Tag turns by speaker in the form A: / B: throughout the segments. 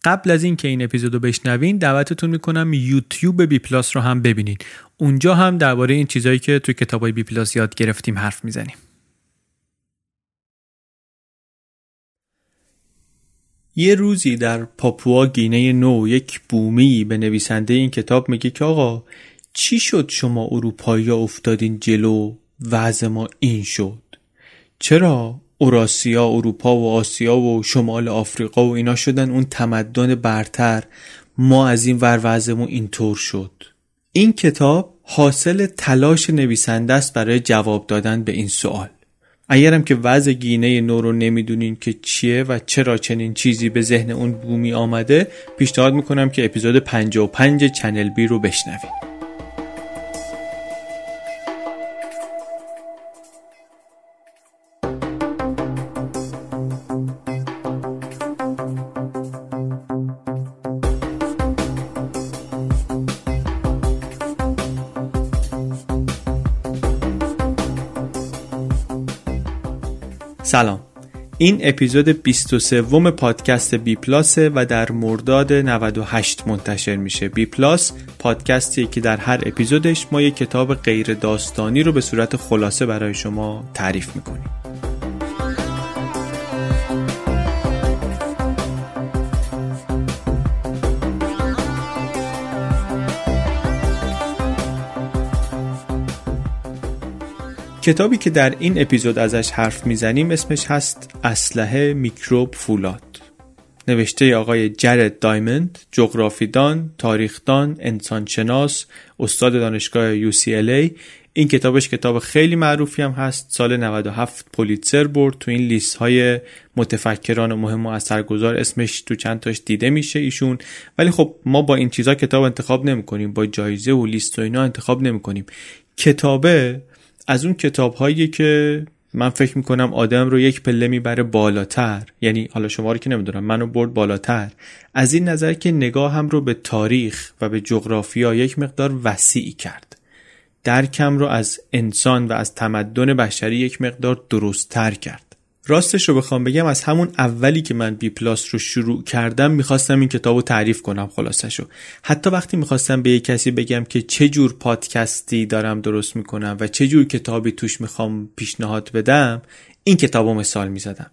A: قبل از این که این اپیزودو بشنوین دعوتتون میکنم یوتیوب بی پلاس رو هم ببینین. اونجا هم درباره این چیزایی که توی کتابای بی پلاس یاد گرفتیم حرف میزنیم. یه روزی در پاپوا گینه نو یک بومی به نویسنده این کتاب میگه که آقا چی شد شما اروپایی‌ها افتادین جلو، وضع ما این شد؟ چرا اوراسیا، اروپا و آسیا و شمال آفریقا و اینا شدن اون تمدن برتر، ما از این ور وضعمون اینطور شد؟ این کتاب حاصل تلاش نویسنده است برای جواب دادن به این سوال. اگرم که وضع گینه نو رو نمیدونین که چیه و چرا چنین چیزی به ذهن اون بومی آمده، پیشنهاد میکنم که اپیزود 55 چنل بی رو بشنوید. سلام، این اپیزود 23 پادکست بی پلاسه و در مرداد 98 منتشر میشه. بی پلاس پادکستیه که در هر اپیزودش ما یک کتاب غیر داستانی رو به صورت خلاصه برای شما تعریف میکنیم. کتابی که در این اپیزود ازش حرف میزنیم اسمش هست اسلحه، میکروب، فولاد. نوشته آقای جرد دایموند، جغرافیدان، تاریخدان، انسانشناس، استاد دانشگاه UCLA. این کتابش کتاب خیلی معروفی هم هست. سال 97 پولیتزر برد. تو این لیست های متفکران و مهم و اثرگذار اسمش تو چند تاش دیده میشه ایشون. ولی خب ما با این چیزا کتاب انتخاب نمی کنیم، با جایزه و لیست و اینا انتخاب نمی کنیم. کتابه از اون کتاب‌هایی که من فکر میکنم آدم رو یک پله میبره بالاتر، یعنی حالا شما رو که نمیدونم، منو برد بالاتر از این نظر که نگاهم رو به تاریخ و به جغرافیا یک مقدار وسیع کرد. درکم رو از انسان و از تمدن بشری یک مقدار درست‌تر کرد. راستش رو بخوام بگم از همون اولی که من بی پلاس رو شروع کردم میخواستم این کتاب رو تعریف کنم خلاصشو. حتی وقتی میخواستم به یک کسی بگم که چه جور پادکستی دارم درست میکنم و چه جور کتابی توش میخوام پیشنهاد بدم، این کتاب رو مثال میزدم.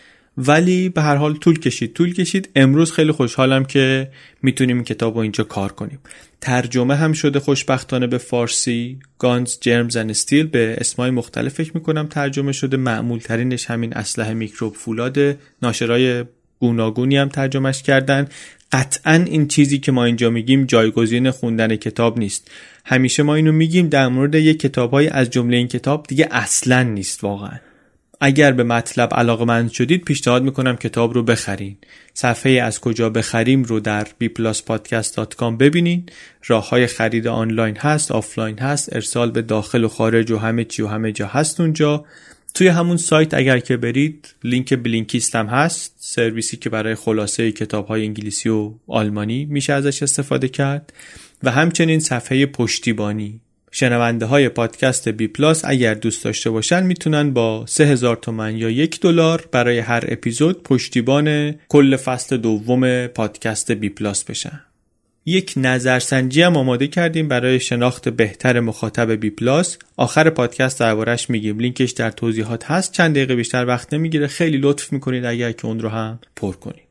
A: ولی به هر حال طول کشید. امروز خیلی خوشحالم که میتونیم این کتاب رو اینجا کار کنیم. ترجمه هم شده خوشبختانه به فارسی. Guns, Germs and Steel به اسمای مختلف فکر میکنم ترجمه شده. معمول ترینش همین اسلحه، میکروب، فولاد. ناشرای گوناگونی هم ترجمهش کردن. قطعاً این چیزی که ما اینجا میگیم جایگزین خوندن کتاب نیست. همیشه ما اینو میگیم در مورد یک کتابای از جمله این کتاب دیگه اصلاً نیست واقعاً. اگر به مطلب علاقه‌مند شدید پیشنهاد میکنم کتاب رو بخرین. صفحه از کجا بخریم رو در bpluspodcast.com ببینین. راه‌های خرید آنلاین هست، آفلاین هست، ارسال به داخل و خارج و همه جا هست اونجا. توی همون سایت اگر که برید لینک بلینکیست هم هست، سرویسی که برای خلاصه کتاب‌های انگلیسی و آلمانی میشه ازش استفاده کرد. و همچنین صفحه پشتیبانی. شنونده های پادکست بی پلاس اگر دوست داشته باشن میتونن با 3000 تومان یا $1 برای هر اپیزود پشتیبان کل فصل دوم پادکست بی پلاس بشن. یک نظرسنجی هم آماده کردیم برای شناخت بهتر مخاطب بی پلاس. آخر پادکست دربارش میگیم، لینکش در توضیحات هست. چند دقیقه بیشتر وقت نمیگیره. خیلی لطف میکنید اگر که اون رو هم پر کنید.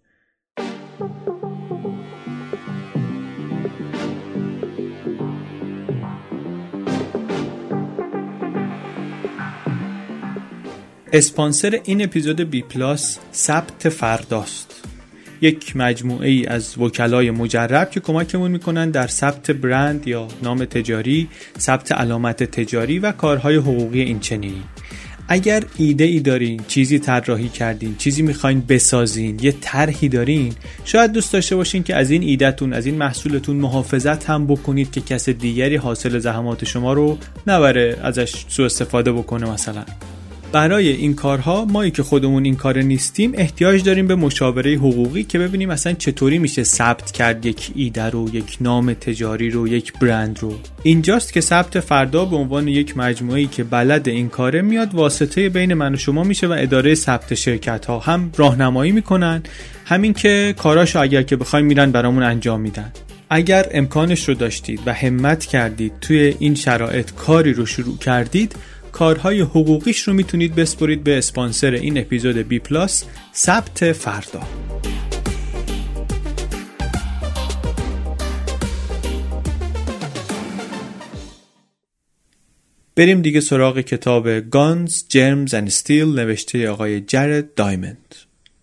A: اسپانسر این اپیزود بی پلاس ثبت فرداست، یک مجموعه ای از وکلای مجرب که کمکمون میکنن در ثبت برند یا نام تجاری، ثبت علامت تجاری و کارهای حقوقی این چنینی. اگر ایده ای دارین، چیزی طراحی کردین، چیزی میخواین بسازین، یه طرحی دارین، شاید دوست داشته باشین که از این ایده‌تون، از این محصولتون محافظت هم بکنید که کس دیگری حاصل زحمات شما رو نبره ازش سوء استفاده بکنه مثلا. برای این کارها مایی که خودمون این کار نیستیم احتیاج داریم به مشاوره حقوقی که ببینیم اصلا چطوری میشه ثبت کرد یک ایده رو، یک نام تجاری رو، یک برند رو. اینجاست که ثبت فردا به عنوان یک مجموعه‌ای که بلد این کاره میاد واسطه بین من و شما میشه و اداره ثبت شرکت ها هم راهنمایی میکنن، همین که کاراشو اگر که بخوایم میرن برامون انجام میدن. اگر امکانش رو داشتید و همت کردید توی این شرایط کاری رو شروع کردید، کارهای حقوقیش رو میتونید بسپرید به اسپانسر این اپیزود بی پلاس، ثبت فردا. بریم دیگه سراغ کتاب Guns, Germs and Steel نوشته آقای جرد دایموند.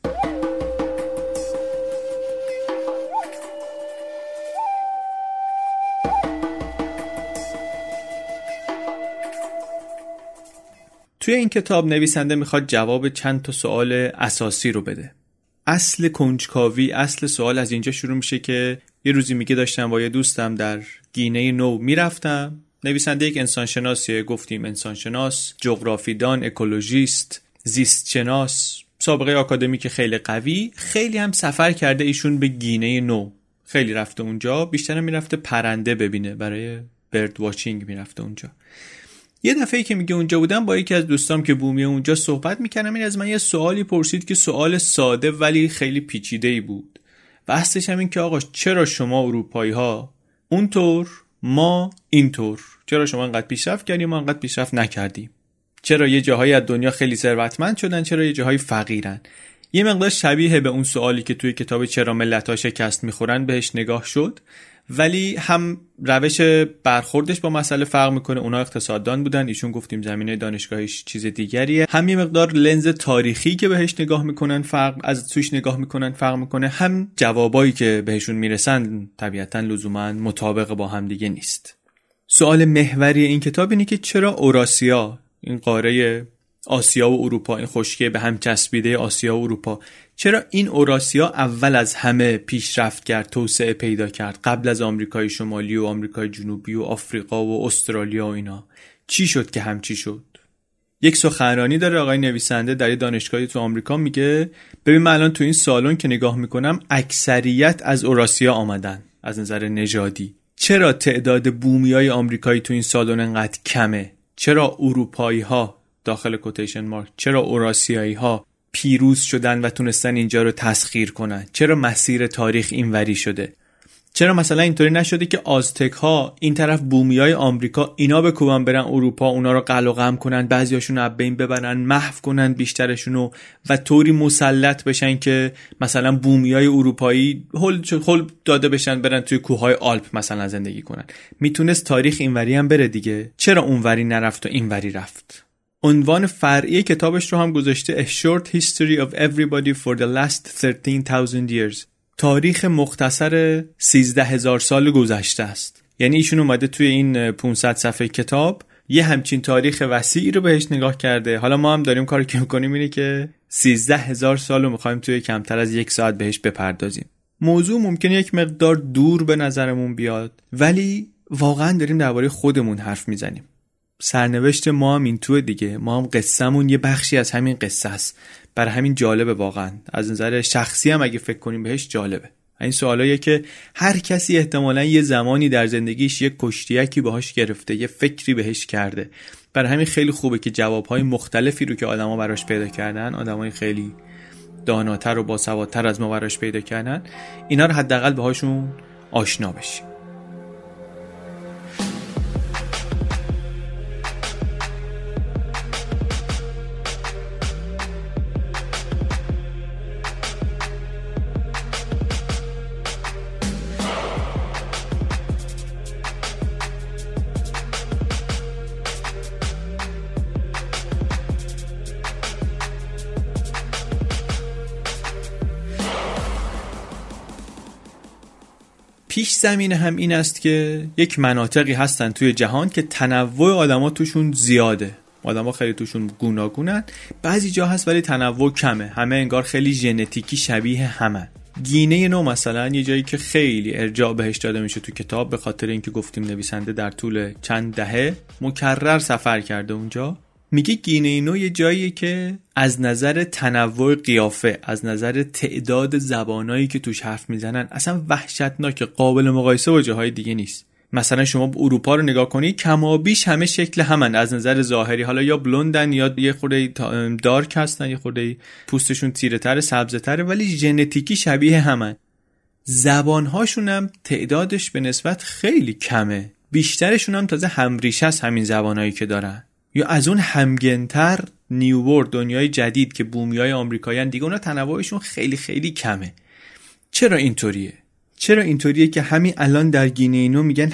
A: توی این کتاب نویسنده میخواد جواب چند تا سوال اساسی رو بده. اصل کنجکاوی، اصل سوال از اینجا شروع میشه که یه روزی میگه داشتم با یه دوستم در گینه نو میرفتم. نویسنده یک انسانشناسیه، گفتیم انسانشناس، جغرافیدان، اکولوژیست، زیست شناس، سابقه آکادمیک خیلی قوی، خیلی هم سفر کرده ایشون به گینه نو. خیلی رفته اونجا، بیشتر هم میرفته پرنده ببینه، برای برد واچینگ میرفته اونجا. یه دفعه که میگه اونجا بودم با یکی از دوستام که بومیه اونجا صحبت میکنم، این از من یه سوالی پرسید که سوال ساده ولی خیلی پیچیده‌ای بود. بحثش هم این که آقا چرا شما اروپایی ها اونطور ما اینطور، چرا شما انقدر پیشرفت کردیم ما انقدر پیشرفت نکردیم، چرا یه جاهایی از دنیا خیلی ثروتمند شدن چرا یه جاهایی فقیرن. یه مقدار شبیه به اون سوالی که توی کتاب چرا ملت‌ها شکست میخورن بهش نگاه شد، ولی هم روش برخوردش با مسئله فرق میکنه. اونا اقتصاددان بودن، ایشون گفتیم زمینه دانشگاهیش چیز دیگریه. هم یه مقدار لنز تاریخی که بهش نگاه میکنن از توش نگاه میکنن فرق میکنه، هم جوابایی که بهشون میرسن طبیعتاً لزوما مطابق با هم دیگه نیست. سوال محوری این کتاب اینه که چرا اوراسیا، این قاره آسیا و اروپا، این خشکی به هم چسبیده آسیا و اروپا، چرا این اوراسیا اول از همه پیشرفت کرد، توسعه پیدا کرد قبل از آمریکای شمالی و آمریکای جنوبی و آفریقا و استرالیا و اینا؟ چی شد که همچی شد؟ یک سخنرانی داره آقای نویسنده در دانشگاهی تو آمریکا، میگه ببین من الان تو این سالن که نگاه میکنم اکثریت از اوراسیا آمدن از نظر نژادی. چرا تعداد بومیای آمریکایی تو این سالن انقدر کمه؟ چرا اروپایی ها داخل کوتیشن مارک، چرا اوراسیایی ها پیروز شدن و تونستن اینجا رو تسخیر کنن؟ چرا مسیر تاریخ اینوری شده؟ چرا مثلا اینطوری نشده که آزتک ها این طرف بومیای آمریکا اینا بکوبن برن اروپا، اونا رو قلع و قم کنن، بعضیاشون رو از بین ببرن، محو کنن بیشترشونو و طوری مسلط بشن که مثلا بومیای اروپایی هل داده بشن برن توی کوههای آلپ مثلا زندگی کنن؟ میتونست تاریخ اینوری هم بره دیگه، چرا اونوری نرفت و اینوری رفت؟ عنوان فرعی کتابش رو هم گذاشته A Short History of Everybody for the Last 13,000 Years. تاریخ مختصر 13,000 سال گذشته است. یعنی ایشون اومده توی این 500 صفحه کتاب یه همچین تاریخ وسیعی رو بهش نگاه کرده. حالا ما هم داریم کاری که می‌کنیم اینه که 13,000 سال رو می‌خوایم توی کمتر از 1 ساعت بهش بپردازیم. موضوع ممکنه یک مقدار دور به نظرمون بیاد، ولی واقعا داریم درباره خودمون حرف میزنیم. سرنوشت ما هم این توه دیگه، ما هم قصه‌مون یه بخشی از همین قصه است. برای همین جالبه واقعا، از نظر شخصی هم اگه فکر کنیم بهش جالبه. این سوالاییه که هر کسی احتمالاً یه زمانی در زندگیش یه کشتیکی باهاش گرفته، یه فکری بهش کرده. برای همین خیلی خوبه که جوابهای مختلفی رو که آدما براش پیدا کردن، آدمای خیلی داناتر و باسوادتر از ما براش پیدا کردن، اینا رو حداقل باهاشون آشنا بشیم. پیش زمینه هم این است که یک مناطقی هستن توی جهان که تنوع آدما توشون زیاده، آدما خیلی توشون گوناگونن. بعضی جا هست ولی تنوع کمه، همه انگار خیلی ژنتیکی شبیه همن. گینه نو مثلا یه جایی که خیلی ارجاع بهش داده میشه تو کتاب، به خاطر اینکه گفتیم نویسنده در طول چند دهه مکرر سفر کرده اونجا. میگه گینه نو یه جاییه که از نظر تنوع قیافه، از نظر تعداد زبانایی که توش حرف میزنن اصلا وحشتناک، قابل مقایسه با جاهای دیگه نیست. مثلا شما اروپا رو نگاه کنی، کمابیش همه شکل همن از نظر ظاهری، حالا یا بلوندن یا یه خورده دارک هستن، یه خورده پوستشون تیره تر، سبزه تره، ولی ژنتیکی شبیه همن. زبانهاشون هم تعدادش به نسبت خیلی کمه، بیشترشون هم تازه همریشه است همین زبانهایی که دارن. یا از اون همگنتر نیو ورلد، دنیای جدید که بومیای آمریکاییان، دیگه اونا تنوعشون خیلی خیلی کمه. چرا اینطوریه؟ چرا اینطوریه که همین الان در گینه نو میگن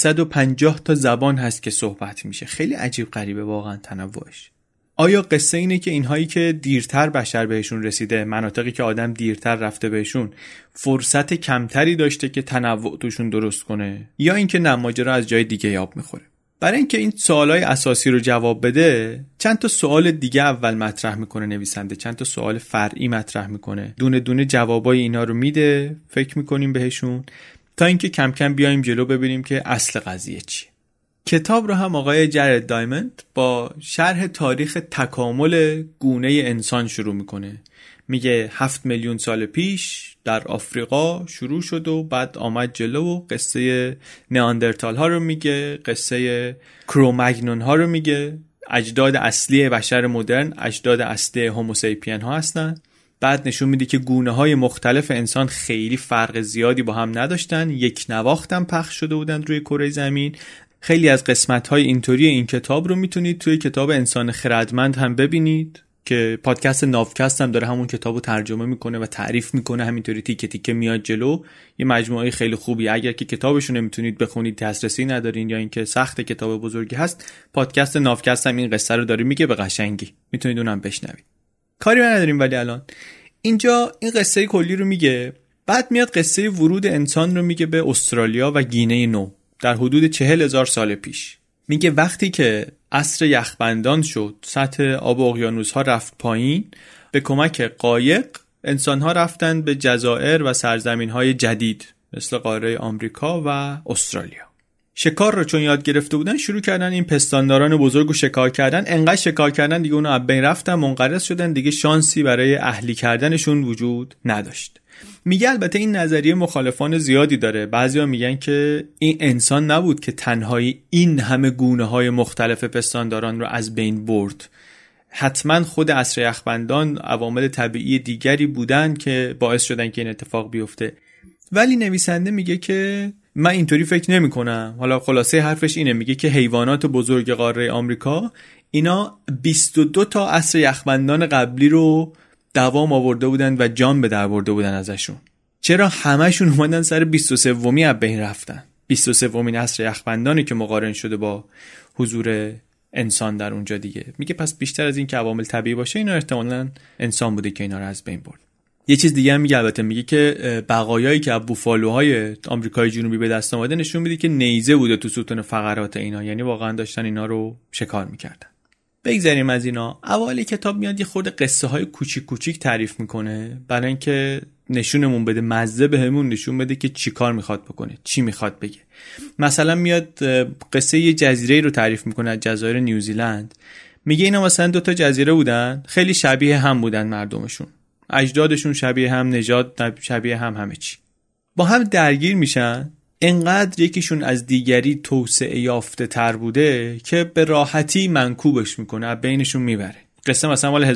A: 850 تا زبان هست که صحبت میشه؟ خیلی عجیب غریبه واقعا تنوعش. آیا قصه اینه که اینهایی که دیرتر بشر بهشون رسیده، مناطقی که آدم دیرتر رفته بهشون، فرصت کمتری داشته که تنوع توشون درست کنه، یا اینکه نه ماجرا از جای دیگه یاب میخوره؟ برای اینکه این سوالای اساسی رو جواب بده، چند تا سوال دیگه اول مطرح میکنه نویسنده، چند تا سوال فرعی مطرح میکنه، دونه دونه جوابای اینا رو میده، فکر میکنیم بهشون، تا اینکه کم کم بیایم جلو ببینیم که اصل قضیه چیه. کتاب رو هم آقای جرد دایموند با شرح تاریخ تکامل گونه انسان شروع میکنه. میگه 7 میلیون سال پیش در آفریقا شروع شد و بعد آمد جلو و قصه نئاندرتال ها رو میگه، قصه کرومگنون ها رو میگه، اجداد اصلی بشر مدرن، اجداد اصلی هوموسیپین ها هستن. بعد نشون میده که گونه های مختلف انسان خیلی فرق زیادی با هم نداشتن، یک نواخت هم پخش شده بودن روی کره زمین. خیلی از قسمت‌های اینطوری این کتاب رو میتونید توی کتاب انسان خردمند هم ببینید که پادکست ناوکست هم داره همون کتابو ترجمه میکنه و تعریف میکنه، همینطوری تیکه تیکه میاد جلو. یه مجموعه خیلی خوبی. اگر که کتابشو نمیتونید بخونید، دسترسی ندارین یا اینکه سخت کتاب بزرگی هست، پادکست ناوکست هم این قصه رو داره میگه به قشنگی، میتونید اونم بشنوید. کاری نداریم. ولی الان اینجا این قصه کلی رو میگه، بعد میاد قصه ورود انسان رو میگه به استرالیا و گینه نو در حدود 40,000 سال پیش. میگه وقتی که عصر یخبندان شد، سطح آب اقیانوس‌ها رفت پایین، به کمک قایق انسان‌ها رفتن به جزایر و سرزمین‌های جدید مثل قاره آمریکا و استرالیا. شکار رو چون یاد گرفته بودن، شروع کردن این پستانداران بزرگ رو شکار کردن. انقدر شکار کردن دیگه اونا از بین رفتن، منقرض شدن، دیگه شانسی برای اهلی کردنشون وجود نداشت. میگه البته این نظریه مخالفان زیادی داره. بعضیا میگن که این انسان نبود که تنهایی این همه گونه‌های مختلف پستانداران رو از بین برد، حتما خود عصر یخبندان عوامل طبیعی دیگری بودن که باعث شدن که این اتفاق بیفته. ولی نویسنده میگه که من اینطوری فکر نمی کنم. حالا خلاصه حرفش اینه، میگه که حیوانات بزرگ قاره آمریکا اینا 22 تا عصر یخبندان قبلی رو دوام آورده بودن و جان به در برده بودن ازشون. چرا همشون اومدن سر 23 از بین رفتن؟ 23 عصر یخبندانی که مقارن شده با حضور انسان در اونجا دیگه. میگه پس بیشتر از این که عوامل طبیعی باشه، اینا احتمالاً انسان بوده که اینا رو از بین برد. یه چیز دیگه هم میگه، البته میگه که بقایایی که از بوفالوهای آمریکای جنوبی به دست اومده نشون میده که نیزه بوده تو ستون فقرات اینا، یعنی واقعا داشتن اینا رو شکار میکردن. بگذاریم از اینا. اوایل کتاب میاد یه خورده قصه های کوچیک کوچیک تعریف میکنه برای اینکه نشونمون بده، مزه بهمون نشون بده که چی کار میخواد بکنه، چی میخواد بگه. مثلا میاد قصه یه جزیره رو تعریف میکنه از جزایر نیوزیلند. میگه اینا مثلا 2 تا جزیره بودن، خیلی شبیه هم بودن، مردمشون، اجدادشون شبیه هم، نژاد شبیه هم، همه چی. با هم درگیر میشن. انقدر یکیشون از دیگری توسعه یافته تر بوده که به راحتی منکوبش میکنه، از بینشون میبره. قصه مثلا مال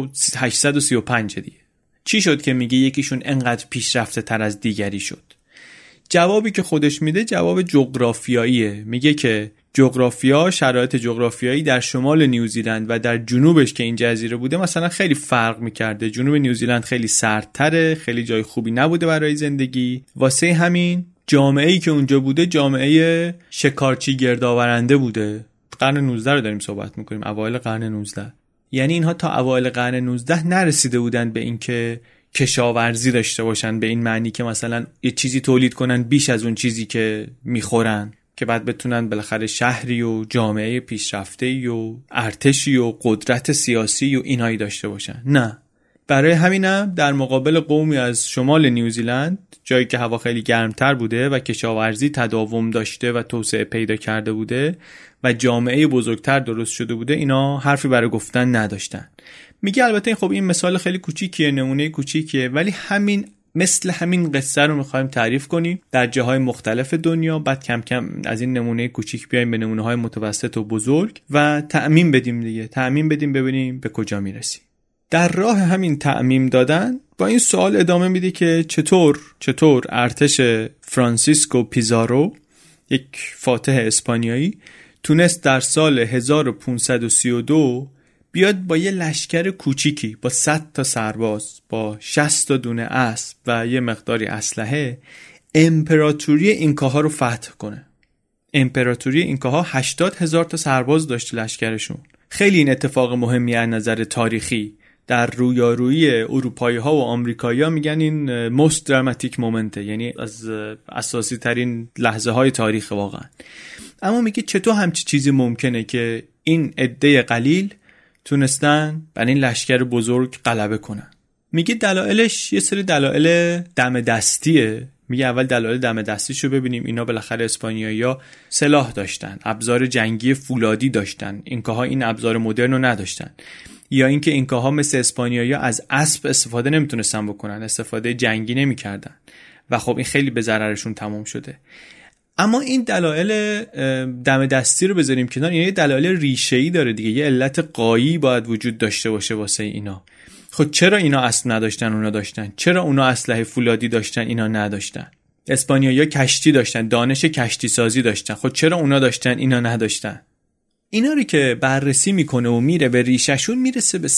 A: 1835 دیگه. چی شد که میگه یکیشون انقدر پیشرفته تر از دیگری شد؟ جوابی که خودش میده جواب جغرافیاییه. میگه که جغرافیا، شرایط جغرافیایی در شمال نیوزیلند و در جنوبش که این جزیره بوده مثلا خیلی فرق میکرده. جنوب نیوزیلند خیلی سردتره، خیلی جای خوبی نبوده برای زندگی. واسه همین جامعه‌ای که اونجا بوده جامعه شکارچی گردآورنده بوده. قرن 19 رو داریم صحبت میکنیم، اوایل قرن 19. یعنی اینها تا اوایل قرن 19 نرسیده بودن به اینکه کشاورزی داشته باشن، به این معنی که مثلا یه چیزی تولید کنن بیش از اون چیزی که میخورن، که بعد بتونن بالاخره شهری و جامعه پیشرفته‌ای و ارتشی و قدرت سیاسی و اینایی داشته باشن. نه، برای همینم در مقابل قومی از شمال نیوزیلند، جایی که هوا خیلی گرمتر بوده و کشاورزی تداوم داشته و توسعه پیدا کرده بوده و جامعه بزرگتر درست شده بوده، اینا حرفی برای گفتن نداشتن. میگه البته خب این مثال خیلی کوچیکیه، نمونه کوچیکیه، ولی مثل همین قصه رو میخوایم تعریف کنیم در جاهای مختلف دنیا، بعد کم کم از این نمونه کوچیک بیایم به نمونه‌های متوسط و بزرگ و تعمیم بدیم ببینیم به کجا میرسیم. در راه همین تعمیم دادن با این سوال ادامه میده که چطور ارتش فرانسیسکو پیزارو، یک فاتح اسپانیایی، تونست در سال 1532 بیاد با یه لشکر کوچیکی، با 100 تا سرباز، با 60 تا دونه اسب و یه مقداری اسلحه، امپراتوری اینکاها رو فتح کنه. امپراتوری اینکاها 80,000 تا سرباز داشت لشکرشون. خیلی این اتفاق مهمی از نظر تاریخی. در رویارویی اروپایی ها و آمریکایی ها میگن این most dramatic moment، یعنی از اساسی ترین لحظه های تاریخ واقعا. اما میگه چطور همچی چیزی ممکنه که این عده قلیل تونستن بر این لشکر بزرگ غلبه کنن؟ میگه دلایلش یه سری دلایل دم دستیه. میگه اول دلایل دم دستیشو ببینیم. اینا بالاخره اسپانیایی‌ها سلاح داشتن، ابزار جنگی فولادی داشتن، اینکاها این ابزار مدرن رو نداشتن. یا اینکه اینکاها مثل اسپانیایی‌ها از اسب استفاده نمیتونستن بکنن، استفاده جنگی نمیکردن و خب این خیلی به ضررشون تمام شده. اما این دلایل دم دستی رو بذاریم کنار، یعنی دلایل ریشه‌ای داره دیگه. یه علت قایی باید وجود داشته باشه واسه اینا. خب چرا اینا اسب نداشتن اونا داشتن؟ چرا اونا اسلحه فولادی داشتن اینا نداشتن؟ اسپانیایی‌ها کشتی داشتن، دانش کشتی سازی داشتن. خب چرا اونا داشتن اینا نداشتن؟ اینا رو که بررسی میکنه و میره به ریشه‌شون، میرسه به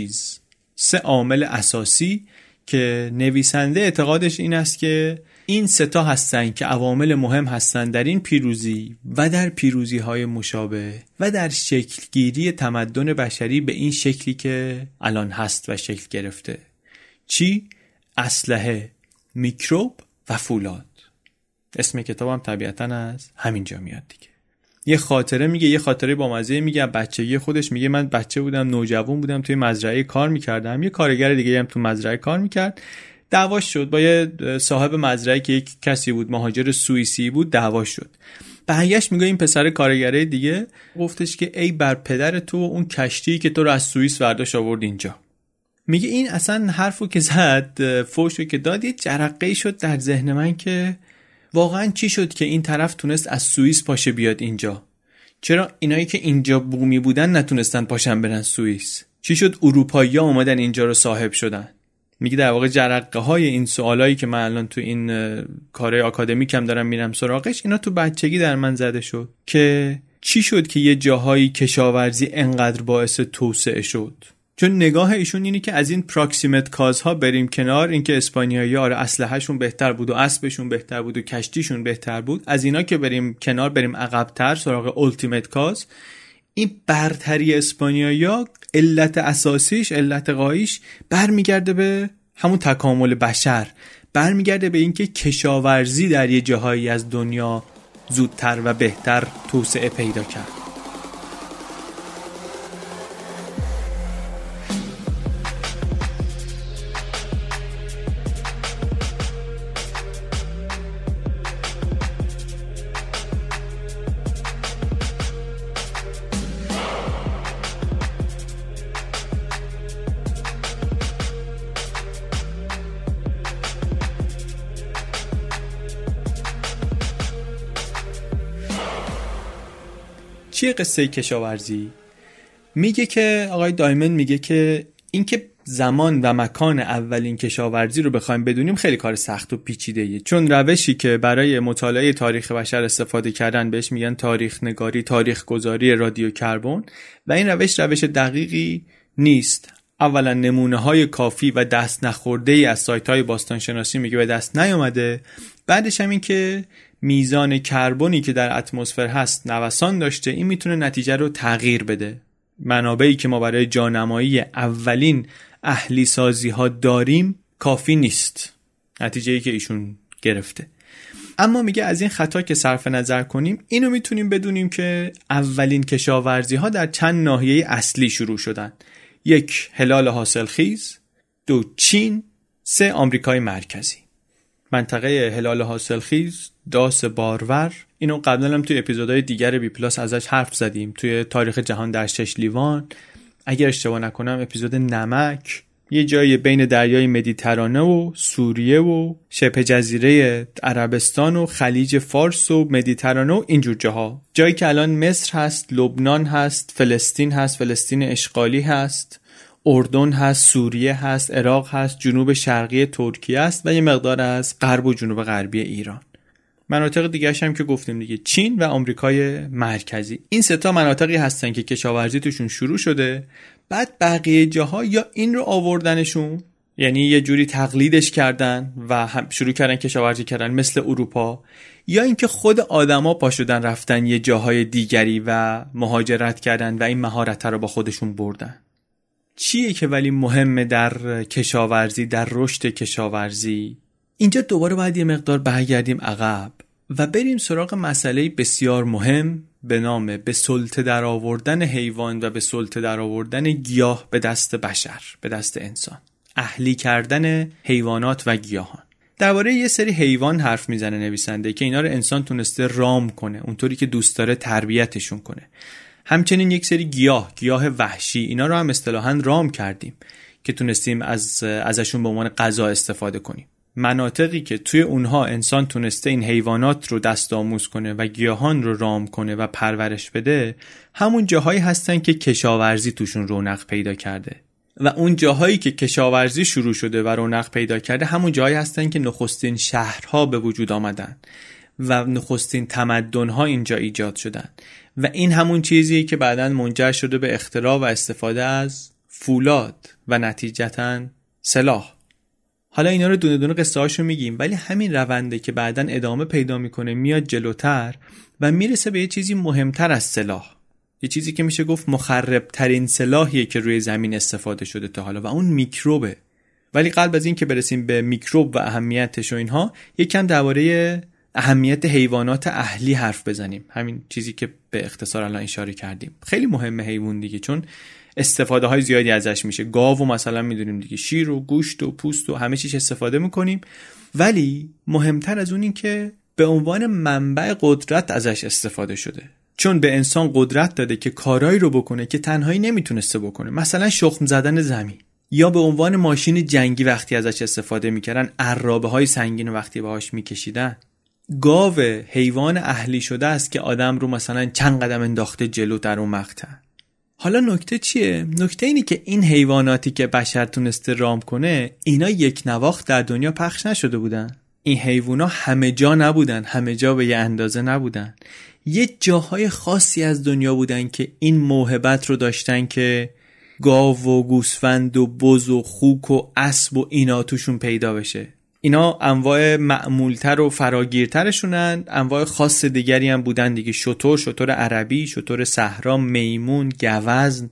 A: 3 عامل اساسی که نویسنده اعتقادش این است که این 3 هستن که عوامل مهم هستن در این پیروزی و در پیروزی‌های مشابه و در شکلگیری تمدن بشری به این شکلی که الان هست و شکل گرفته. چی؟ اسلحه، میکروب و فولاد. اسم کتابم طبیعتاً از همینجا میاد دیگه. یه خاطره میگه، یه خاطره با مزه میگه بچگی خودش. میگه من بچه بودم، نوجوان بودم، توی مزرعه کار میکردم. یه کارگر دیگه هم تو مزرعه کار میکرد. دعواش شد با یه صاحب مزرعه که یک کسی بود، مهاجر سوئیسی بود. دعواش شد. برگشت میگه این پسر کارگره دیگه گفتش که ای بر پدر تو، اون کشتی که تو رو از سوئیس برداشت آورد اینجا. میگه این اصلا حرفو که زد، فوشو که داد، یه جرقه‌ای شد در ذهن من که واقعا چی شد که این طرف تونست از سوئیس پاشه بیاد اینجا؟ چرا اینایی که اینجا بومی بودن نتونستن پاشن برن سوئیس؟ چی شد اروپایی‌ها اومدن اینجا رو صاحب شدن؟ میگه در واقع جرقه‌های این سوالایی که من الان تو این کار آکادمیکم دارم میرم سراغش، اینا تو بچگی در من زده شد که چی شد که یه جاهایی کشاورزی انقدر باعث توسعه شد. چون نگاه ایشون اینه که از این پراکسیمت کازها بریم کنار، اینکه اسپانیایی‌ها اسلحه‌شون بهتر بود و اسبشون بهتر بود و کشتیشون بهتر بود، از اینا که بریم کنار، بریم عقب‌تر سراغ التیمت کاز، این برتری اسپانیایی‌ها علت اساسیش، علت قاییش برمیگرده به همون تکامل بشر، برمیگرده به اینکه کشاورزی در یه جاهایی از دنیا زودتر و بهتر توسعه پیدا کرد. چیه قصه کشاورزی؟ میگه که آقای دایموند میگه که اینکه زمان و مکان اولین کشاورزی رو بخوایم بدونیم خیلی کار سخت و پیچیده‌ایه، چون روشی که برای مطالعه تاریخ بشر استفاده کردن بهش میگن تاریخ نگاری، تاریخ گذاری رادیو کربن، و این روش دقیقی نیست. اولا نمونه‌های کافی و دست نخورده‌ای از سایت‌های باستانشناسی میگه به دست نیامده. بعدش هم این که میزان کربنی که در اتمسفر هست نوسان داشته، این میتونه نتیجه رو تغییر بده. منابعی که ما برای جانمایی اولین اهلی سازی ها داریم کافی نیست، نتیجه‌ای که ایشون گرفته. اما میگه از این خطا که صرف نظر کنیم، اینو میتونیم بدونیم که اولین کشاورزی ها در چند ناحیه اصلی شروع شدن. یک، هلال حاصلخیز، 2 چین، 3 آمریکای مرکزی. منطقه هلال حاصلخیز، داس بارور، اینو قبلا هم توی اپیزودهای دیگر بی پلاس ازش حرف زدیم، توی تاریخ جهان در 6 لیوان، اگر اشتباه نکنم اپیزود نمک، یه جایی بین دریای مدیترانه و سوریه و شبه جزیره عربستان و خلیج فارس و مدیترانه و اینجور جاها، جایی که الان مصر هست، لبنان هست، فلسطین هست، فلسطین اشغالی هست، اردن هست، سوریه هست، عراق هست، جنوب شرقی ترکیه است و یه مقدار از غرب و جنوب غربی ایران. مناطق دیگه‌اش هم که گفتیم دیگه، چین و آمریکای مرکزی. این 3 تا مناطقی هستن که کشاورزی توشون شروع شده، بعد بقیه جاها یا این رو آوردنشون، یعنی یه جوری تقلیدش کردن و هم شروع کردن کشاورزی کردن مثل اروپا، یا اینکه خود آدما پا شدن رفتن یه جاهای دیگری و مهاجرت کردن و این مهارت رو با خودشون بردن. چیه که ولی مهمه در کشاورزی، در رشد کشاورزی؟ اینجا دوباره باید یه مقدار برگردیم عقب و بریم سراغ مسئله بسیار مهم به نام به سلطه در آوردن حیوان و به سلطه در آوردن گیاه به دست بشر، به دست انسان، اهلی کردن حیوانات و گیاهان. درباره یه سری حیوان حرف میزنه نویسنده که اینا رو انسان تونسته رام کنه اونطوری که دوست داره تربیتشون کنه. همچنین یک سری گیاه وحشی، اینا رو هم اصطلاحاً رام کردیم که تونستیم ازشون به عنوان غذا استفاده کنیم. مناطقی که توی اونها انسان تونسته این حیوانات رو دست آموز کنه و گیاهان رو رام کنه و پرورش بده، همون جاهایی هستن که کشاورزی توشون رونق پیدا کرده. و اون جاهایی که کشاورزی شروع شده و رونق پیدا کرده، همون جاهایی هستن که نخستین شهرها به وجود آمدن و نخستین تمدن‌ها اینجا ایجاد شدن و این همون چیزیه که بعداً منجر شده به اختراع و استفاده از فولاد و نتیجتاً سلاح. حالا اینا رو دونه دونه قصه هاشو میگیم، ولی همین رونده که بعداً ادامه پیدا میکنه، میاد جلوتر و میرسه به یه چیزی مهمتر از سلاح، یه چیزی که میشه گفت مخرب ترین سلاحیه که روی زمین استفاده شده تا حالا و اون میکروبه. ولی قبل از این که برسیم به میکروب و اهمیتش و اینها، یکم درباره اهمیت حیوانات اهلی حرف بزنیم. همین چیزی که به اختصار الان اشاره کردیم. خیلی مهمه حیوان دیگه، چون استفاده های زیادی ازش میشه. گاو و مثلا میدونیم دیگه، شیر و گوشت و پوست و همه چیز استفاده میکنیم، ولی مهمتر از اون این که به عنوان منبع قدرت ازش استفاده شده، چون به انسان قدرت داده که کارایی رو بکنه که تنهایی نمیتونسته بکنه، مثلا شخم زدن زمین، یا به عنوان ماشین جنگی وقتی ازش استفاده میکردن، عرابه های سنگین وقتی باهاش میکشیدن. گاو حیوان اهلی شده است که آدم رو مثلا چند قدم انداخته جلو در اون مقطع. حالا نکته چیه؟ نکته اینی که این حیواناتی که بشر تونسته رام کنه، اینا یک نواخت در دنیا پخش نشده بودن. این حیوونا همه جا نبودن، همه جا به یه اندازه نبودن. یه جاهای خاصی از دنیا بودن که این موهبت رو داشتن که گاو و گوسفند و بز و خوک و اسب و اینا توشون پیدا بشه. اینا انواع معمولتر و فراگیرترشونن. انواع خاص دیگری هم بودن دیگه، شتر عربی، شتر صحرا، میمون، گوزن،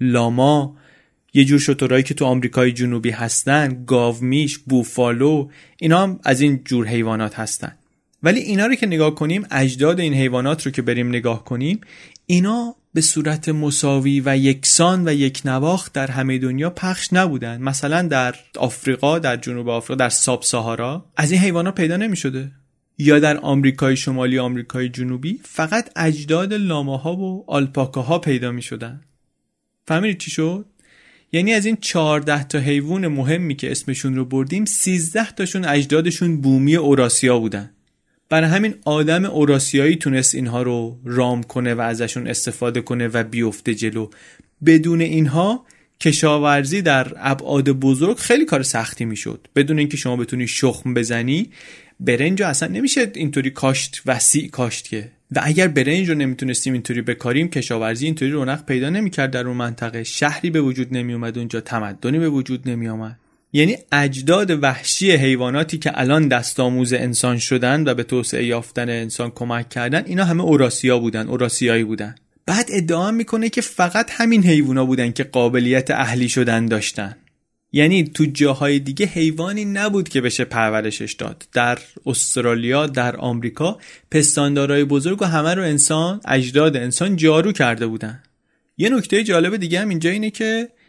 A: لاما، یه جور شترهایی که تو آمریکای جنوبی هستن، گاومیش، بوفالو، اینا هم از این جور حیوانات هستن. ولی اینا رو که نگاه کنیم، اجداد این حیوانات رو که بریم نگاه کنیم، اینا به صورت مساوی و یکسان و یک نواخت در همه دنیا پخش نبودن. مثلا در آفریقا، در جنوب آفریقا، در ساب ساهارا از این حیوانات پیدا نمی شده، یا در آمریکای شمالی، آمریکای جنوبی فقط اجداد لاماها و آلپاکاها پیدا می شدن. فهمیدید چی شد؟ یعنی از این 14 تا حیوان مهمی که اسمشون رو بردیم، 13 تاشون اجدادشون بومی اوراسیا بودن. برای همین آدم اوراسیایی تونست اینها رو رام کنه و ازشون استفاده کنه و بیفته جلو. بدون اینها کشاورزی در ابعاد بزرگ خیلی کار سختی میشد. بدون اینکه شما بتونی شخم بزنی، برنج اصلا نمیشه اینطوری کاشت، وسیع کاشت که. و اگر برنج رو نمیتونستیم اینطوری بکاریم، کشاورزی اینطوری رونق پیدا نمیکرد در اون منطقه. شهری به وجود نمی اومد اونجا، تمدنی به وجود نمی اومد. یعنی اجداد وحشی حیواناتی که الان دست آموز انسان شدن و به توسعه یافتن انسان کمک کردن، اینا همه اوراسیا بودن، اوراسیایی بودن. بعد ادعا میکنه که فقط همین حیونا بودن که قابلیت اهلی شدن داشتن. یعنی تو جاهای دیگه حیوانی نبود که بشه پرورشش داد. در استرالیا، در آمریکا، پستاندارای بزرگ و همه رو انسان، اجداد انسان جارو کرده بودن. یه نکته جالب دیگه هم اینجا اینه که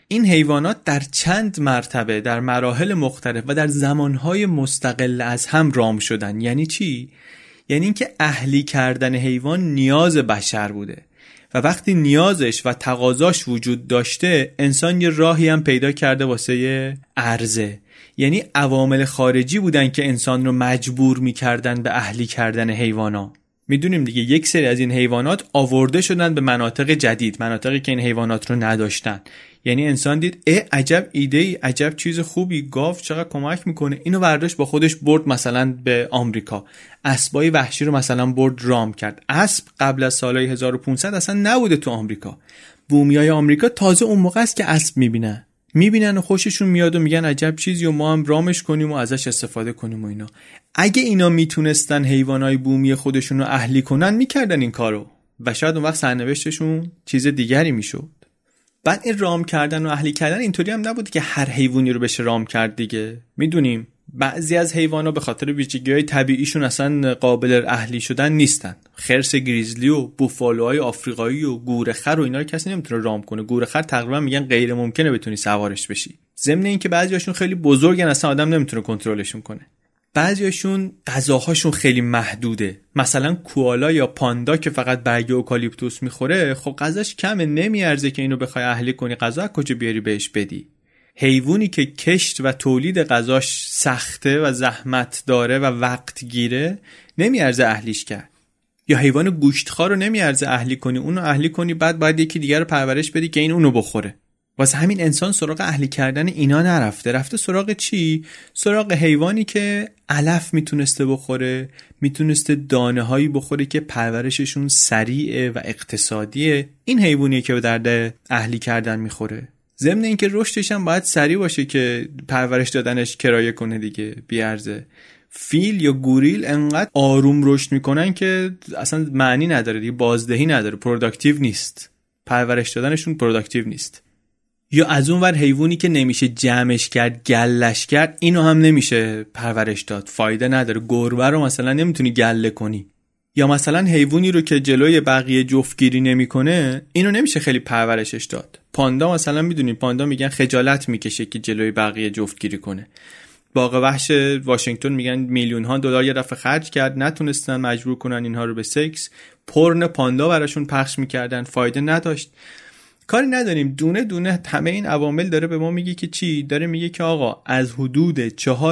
A: این حیوانات در چند مرتبه در مراحل مختلف و در زمانهای مستقل از هم رام شدن. یعنی چی؟ یعنی اینکه اهلی کردن حیوان نیاز بشر بوده و وقتی نیازش و تقاضاش وجود داشته، انسان یه راهی هم پیدا کرده واسه عرضه. یعنی عوامل خارجی بودن که انسان رو مجبور می‌کردن به اهلی کردن حیوانا. میدونیم دیگه یک سری از این حیوانات آورده شدن به مناطق جدید، مناطقی که این حیوانات رو نداشتن. یعنی انسان دید عجب ایده‌ای، عجب چیز خوبی، گاو چقدر کمک میکنه، اینو برداشت با خودش برد مثلا به آمریکا. اسبای وحشی رو مثلا برد رام کرد. اسب قبل از سالهای 1500 اصلا نبوده تو آمریکا. بومیای آمریکا تازه اون موقع است که اسب میبینن و خوششون میاد و میگن عجب چیزی و ما هم رامش کنیم و ازش استفاده کنیم و اینا. اگه اینا میتونستن حیوانای بومی خودشون رو اهلی کنن، میکردن این کارو و شاید اون وقت سرنوشتشون چیز دیگری میشد. بعد این رام کردن و اهلی کردن اینطوری هم نبود که هر حیوانی رو بشه رام کرد دیگه. میدونیم بعضی از حیوانا به خاطر ویژگی‌های طبیعیشون اصلا قابل اهلی شدن نیستن. خرس گریزلی و بوفالوهای آفریقایی و گورخر و اینا رو کسی نمیتونه رام کنه. گورخر تقریبا میگن غیر ممکنه بتونی سوارش بشی. ضمن اینکه بعضیاشون خیلی بزرگن، اصلا آدم نمیتونه کنترلشون کنه. بعضیاشون غذاهاشون خیلی محدوده. مثلا کوالا یا پاندا که فقط برگ اوکالیپتوس میخوره، خب غذاش کمه، نمیارزه که اینو بخوای اهلی کنی. غذا از کجا بیاری بهش بدی؟ حیوانی که کشت و تولید غذاش سخته و زحمت داره و وقت گیره، نمیارزه اهلیش کرد. یا حیوان گوشتخوار رو نمیارزه اهلی کنی. اونو اهلی کنی بعد باید یکی دیگر رو پرورش بدی که این اونو بخوره. واسه همین انسان سراغ اهلی کردن اینا رفته سراغ چی؟ سراغ حیوانی که علف میتونسته بخوره، میتونسته دانه هایی بخوره که پرورششون سریعه و اقتصادیه. این حیوانیه که به درد اهلی کردن میخوره. ضمن اینکه رشدش هم باید سریع باشه که پرورش دادنش کرایه کنه دیگه، بیارزه. فیل یا گوریل انقدر آروم رشد میکنن که اصلا معنی نداره دیگه، بازدهی نداره، پروداکتیو نیست. پرورش دادنشون پروداکتیو نیست. یا از اون ور حیوانی که نمیشه جمعش کرد، گلش کرد، اینو هم نمیشه پرورش داد، فایده نداره. گربه رو مثلا نمیتونی گله کنی. یا مثلا حیوانی رو که جلوی بقیه جفتگیری نمیکنه، اینو نمیشه خیلی پرورشش داد. پاندا مثلا میدونید، پاندا میگن خجالت میکشه که جلوی بقیه جفتگیری کنه. باغ وحش واشنگتن میگن میلیون ها دلار یه دفعه خرج کرد، نتونستن مجبور کنن اینها رو به سکس. پورن پاندا براشون پخش میکردن، فایده نداشت. کاری نداریم، دونه دونه همه این عوامل داره به ما میگه که چی؟ داره میگه که آقا از حدود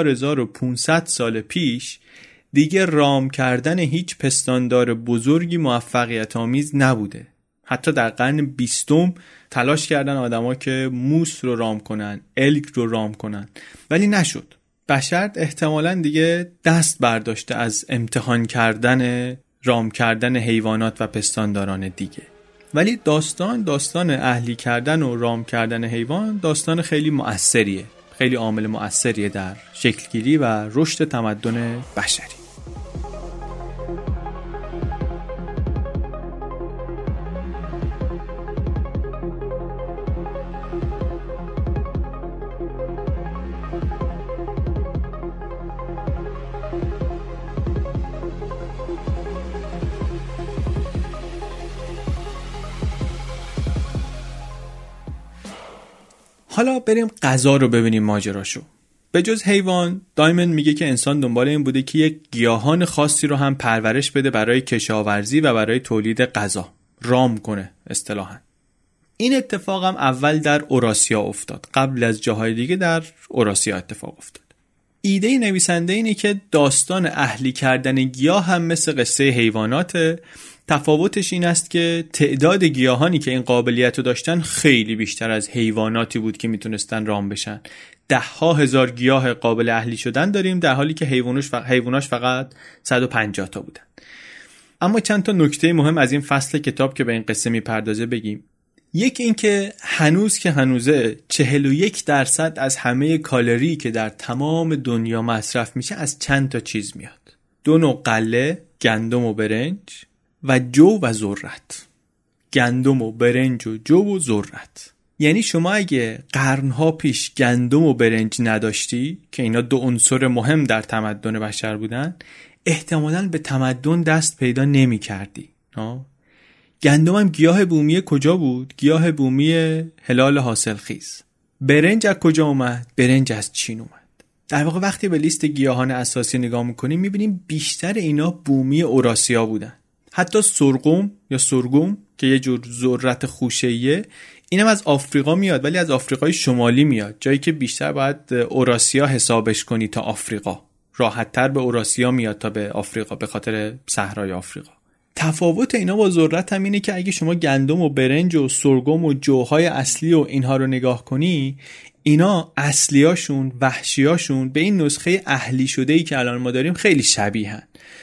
A: 4500 سال پیش دیگه رام کردن هیچ پستاندار بزرگی موفقیت آمیز نبوده. حتی در قرن 20 تلاش کردن آدما که موس رو رام کنن، الک رو رام کنن، ولی نشد. بشر احتمالاً دیگه دست برداشته از امتحان کردن رام کردن حیوانات و پستانداران دیگه. ولی داستان اهلی کردن و رام کردن حیوان داستان خیلی مؤثریه، خیلی عامل مؤثریه در شکلگیری و رشد تمدن بشری. حالا بریم غذا رو ببینیم ماجراشو. به جز حیوان، دایموند میگه که انسان دنبال این بوده که یک گیاهان خاصی رو هم پرورش بده برای کشاورزی و برای تولید غذا، رام کنه اصطلاحاً. این اتفاق هم اول در اوراسیا افتاد، قبل از جاهای دیگه در اوراسیا اتفاق افتاد. ایده نویسنده اینه که داستان اهلی کردن گیاه هم مثل قصه حیواناته. تفاوتش این است که تعداد گیاهانی که این قابلیت رو داشتن خیلی بیشتر از حیواناتی بود که میتونستن رام بشن. 10,000 گیاه قابل اهلی شدن داریم، در حالی که حیواناش فقط 150 تا بودن. اما چند تا نکته مهم از این فصل کتاب که به این قصه میپردازه بگیم. یک این که هنوزه 41% از همه کالری که در تمام دنیا مصرف میشه از چند تا چیز میاد. 2 نوع غله، گندم و برنج و جو و ذرت. گندم و برنج و جو و ذرت. یعنی شما اگه قرنها پیش گندم و برنج نداشتی که اینا 2 عنصر مهم در تمدن بشر بودن، احتمالاً به تمدن دست پیدا نمی کردی. گندم هم گیاه بومی کجا بود؟ گیاه بومی هلال حاصلخیز. برنج از کجا اومد؟ برنج از چین اومد. در واقع وقتی به لیست گیاهان اساسی نگاه میکنیم میبینیم بیشتر اینا بومی اوراسیا بودن. حتی سرگم که یه جور ذرت خوشه‌ایه، اینم از آفریقا میاد، ولی از آفریقای شمالی میاد، جایی که بیشتر باید اوراسیا حسابش کنی تا آفریقا. راحت‌تر به اوراسیا میاد تا به آفریقا به خاطر صحرای آفریقا. تفاوت اینا با ذرت هم اینه که اگه شما گندم و برنج و سرگم و جوهای اصلی و اینها رو نگاه کنی، اینا اصلیاشون، وحشیاشون به این نسخه اهلی شده‌ای که الان ما داریم خیلی شبیهن.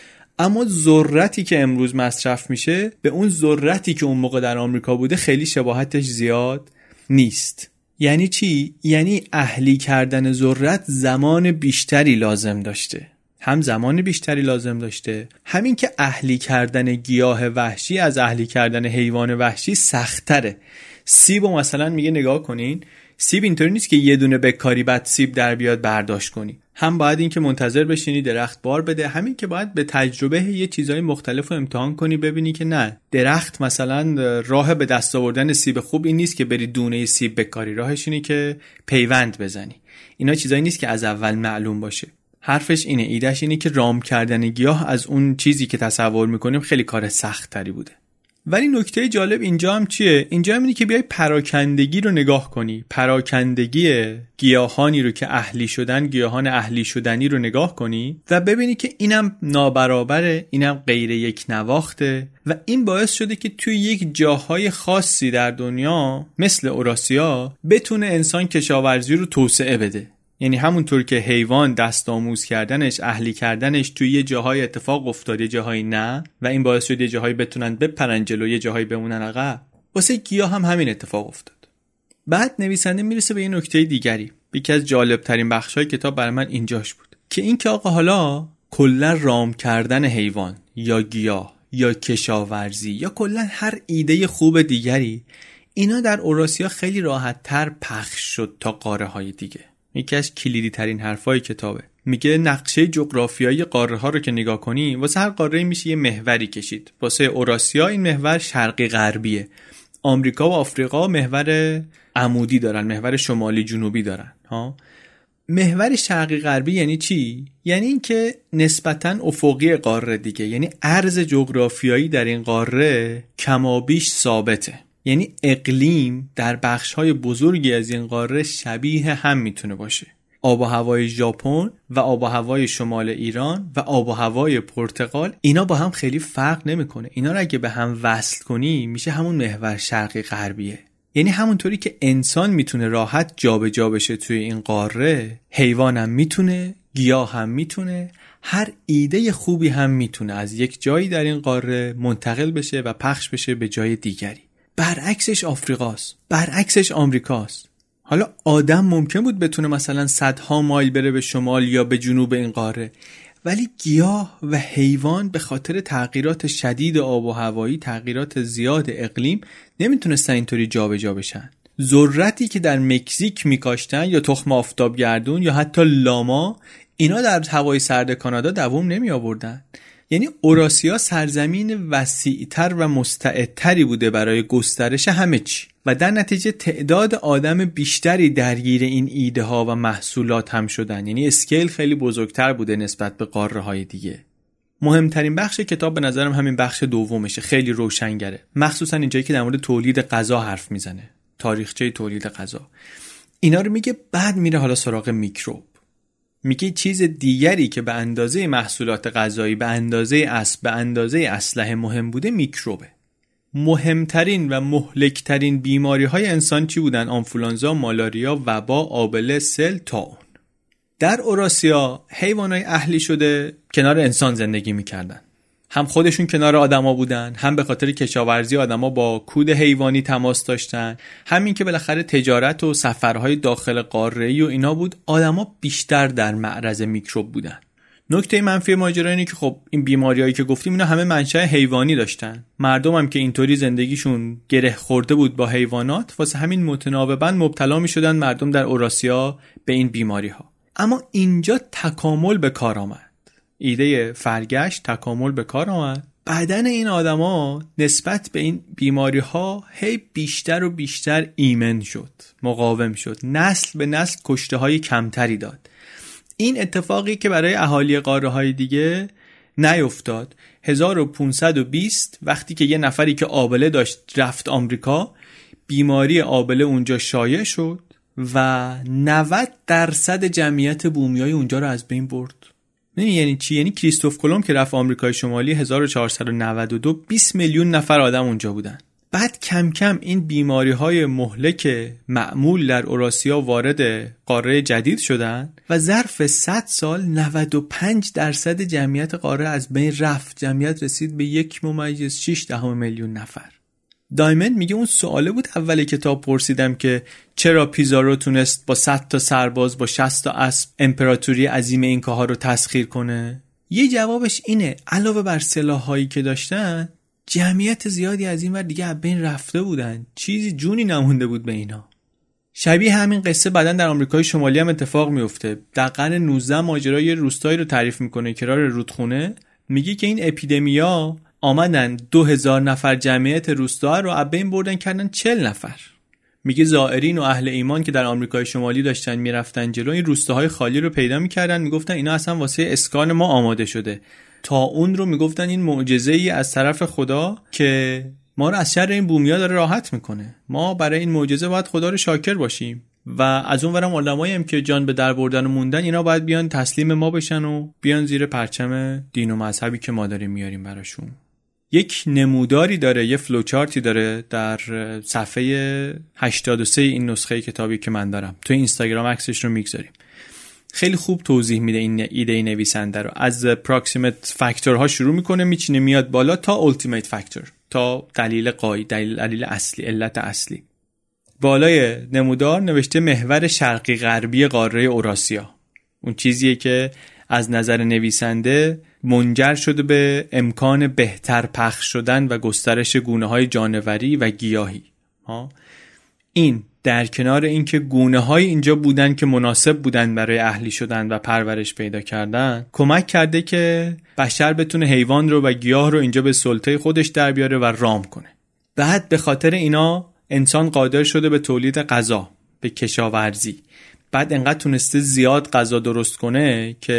A: اما ذرتی که امروز مصرف میشه به اون ذرتی که اون موقع در آمریکا بوده خیلی شباهتش زیاد نیست. یعنی چی؟ یعنی اهلی کردن ذرت زمان بیشتری لازم داشته. هم زمان بیشتری لازم داشته، همین که اهلی کردن گیاه وحشی از اهلی کردن حیوان وحشی سخت‌تره. سیبو مثلا میگه نگاه کنین، سیب اینطوری نیست که یه دونه بکاری بعد سیب در بیاد برداشت کنی. هم باید این که منتظر بشینی درخت بار بده، همین که باید به تجربه یه چیزای مختلف رو امتحان کنی ببینی که نه، درخت مثلا راه به دست آوردن سیب خوب این نیست که بری دونه سیب بکاری، راهش اینه که پیوند بزنی. اینا چیزایی نیست که از اول معلوم باشه. حرفش اینه، ایدهش اینه که رام کردن گیاه از اون چیزی که تصور میکنیم خیلی کار سخت تری بوده. ولی نکته جالب اینجا هم چیه؟ اینجا هم اینه که بیای پراکندگی رو نگاه کنی، پراکندگی گیاهانی رو که اهلی شدن، گیاهان اهلی شدنی رو نگاه کنی و ببینی که اینم نابرابره، اینم غیر یک نواخته و این باعث شده که توی یک جاهای خاصی در دنیا مثل اوراسیا بتونه انسان کشاورزی رو توسعه بده. یعنی همونطور که حیوان دست آموز کردنش، اهلی کردنش توی یه جاهای اتفاق افتاد، یه جاهای نه، و این باعث شد یه جاهایی بتونن بپرن جلو، یه جاهایی بمونن عقب. واسه گیاه هم همین اتفاق افتاد. بعد نویسنده میرسه به یه نکته دیگری. یکی از جالب ترین بخشای کتاب برای من اینجاش بود که این که آقا حالا کلا رام کردن حیوان یا گیاه یا کشاورزی یا کلا هر ایده خوب دیگری، اینا در اوراسیا خیلی راحت‌تر پخش شد تا قاره‌های دیگه. یکی از کلیدی ترین حرفای کتابه. میگه نقشه جغرافیایی قاره ها رو که نگاه کنی، واسه هر قاره میشه یه محوری کشید. واسه اوراسیا این محور شرقی غربیه. آمریکا و آفریقا محور عمودی دارن، محور شمالی جنوبی دارن. محور شرقی غربی یعنی چی؟ یعنی این که نسبتاً افقی قاره دیگه، یعنی عرض جغرافیایی در این قاره کمابیش ثابته. یعنی اقلیم در بخش‌های بزرگی از این قاره شبیه هم میتونه باشه. آب و هوای ژاپن و آب و هوای شمال ایران و آب و هوای پرتغال، اینا با هم خیلی فرق نمیکنه. اینا رو اگه به هم وصل کنی میشه همون محور شرقی غربیه. یعنی همونطوری که انسان میتونه راحت جابجا بشه توی این قاره، حیوان هم میتونه، گیاه هم میتونه، هر ایده خوبی هم میتونه از یک جایی در این قاره منتقل بشه و پخش بشه به جای دیگری. برعکسش آفریقاست، برعکسش آمریکاست. حالا آدم ممکن بود بتونه مثلا صدها مایل بره به شمال یا به جنوب این قاره، ولی گیاه و حیوان به خاطر تغییرات شدید آب و هوایی، تغییرات زیاد اقلیم نمیتونستن اینطوری جابجا بشن. ذرتی که در مکزیک میکاشتن یا تخم آفتابگردون یا حتی لاما، اینا در هوای سرد کانادا دوام نمی آوردن. یعنی اوراسیا سرزمین وسیع‌تر و مستعدتری بوده برای گسترش همه چی و در نتیجه تعداد آدم بیشتری درگیر این ایده ها و محصولات هم شدن. یعنی اسکیل خیلی بزرگتر بوده نسبت به قاره های دیگه. مهمترین بخش کتاب به نظرم همین بخش دومشه، خیلی روشنگره، مخصوصا اینجایی که در مورد تولید غذا حرف میزنه، تاریخچه تولید غذا اینا رو میگه. بعد میره حالا سراغ میکروب. میگه چیز دیگری که به اندازه محصولات غذایی، به اندازه اسب، به اندازه اسلحه مهم بوده میکروبه. مهمترین و مهلکترین بیماری های انسان چی بودن؟ آنفولانزا، مالاریا، وبا، آبله، سل، طاعون. در اوراسیا حیوانات اهلی شده کنار انسان زندگی میکردن. هم خودشون کنار آدما بودن، هم به خاطر کشاورزی آدما با کود حیوانی تماس داشتن، همین که بالاخره تجارت و سفرهای داخل قاره‌ای و اینا بود، آدما بیشتر در معرض میکروب بودن. نکته منفی ماجرا اینه که خب این بیماریایی که گفتیم اینا همه منشأ حیوانی داشتن. مردم هم که اینطوری زندگیشون گره خورده بود با حیوانات، واسه همین متناوباً مبتلا میشدن مردم در اوراسیا به این بیماری‌ها. اما اینجا تکامل به کار آمد. ایده فرگشت، تکامل به کار آمد بدن این آدما نسبت به این بیماری ها هی بیشتر و بیشتر ایمن شد، مقاوم شد، نسل به نسل کشته های کمتری داد. این اتفاقی که برای اهالی قاره های دیگه نیفتاد. 1520 وقتی که یه نفری که آبله داشت رفت آمریکا، بیماری آبله اونجا شایع شد و 90% جمعیت بومیای اونجا رو از بین برد. یعنی چی؟ یعنی کریستوف کلمب که رفت آمریکای شمالی 1492 20 میلیون نفر آدم اونجا بودن. بعد کم کم این بیماری های مهلک معمول در اوراسیا وارد قاره جدید شدن و ظرف 100 سال 95% جمعیت قاره از بین رفت. جمعیت رسید به 1.6 میلیون نفر. دایموند میگه اون سواله بود اول کتاب پرسیدم که چرا پیزارو تونست با 100 تا سرباز با 60 تا اسب امپراتوری عظیم اینکاها رو تسخیر کنه. یه جوابش اینه علاوه بر سلاحایی که داشتن جمعیت زیادی از این ور دیگه از بین رفته بودن، چیزی جونی نمونده بود به اینا. شبیه همین قصه بعدن در آمریکای شمالی هم اتفاق میفته. در قرن 19 ماجرای روستایی رو تعریف میکنه کرار رودخونه، میگه که این اپیدمیا آمدن 2000 نفر جمعیت روستا رو از بین بردن کردن 40 نفر. میگه زائرین و اهل ایمان که در آمریکای شمالی داشتن میرفتن جلو، این روستاهای خالی رو پیدا میکردن، میگفتن اینا اصلا واسه اسکان ما آماده شده. تا اون رو میگفتن این معجزه‌ای از طرف خدا که ما رو از شر این بومیا داره راحت میکنه، ما برای این معجزه باید خدا رو شاکر باشیم. و از اون ورم علمایی هم که جان به در بردن و موندن، اینا باید بیان تسلیم ما بشن و بیان زیر پرچم دین و مذهبی که ما داریم میاریم براشون. یک نموداری داره، یه فلوچارتی داره در صفحه 83 این نسخه کتابی که من دارم، تو اینستاگرام عکسش رو میگذاریم. خیلی خوب توضیح میده این ایده نویسنده رو. از پراکسیمت فاکتورها شروع میکنه، میچینه میاد بالا تا اولتیمیت فاکتور، تا دلیل قایی، دلیل اصلی، علت اصلی. بالای نمودار نوشته محور شرقی غربی قاره اوراسیا. اون چیزیه که از نظر نویسنده منجر شده به امکان بهتر پخش شدن و گسترش گونه‌های جانوری و گیاهی. این در کنار اینکه گونه‌های اینجا بودن که مناسب بودن برای اهلی شدن و پرورش پیدا کردن، کمک کرده که بشر بتونه حیوان رو و گیاه رو اینجا به سلطه خودش در بیاره و رام کنه. بعد به خاطر اینا انسان قادر شده به تولید غذا، به کشاورزی. بعد انقدر تونسته زیاد غذا درست کنه که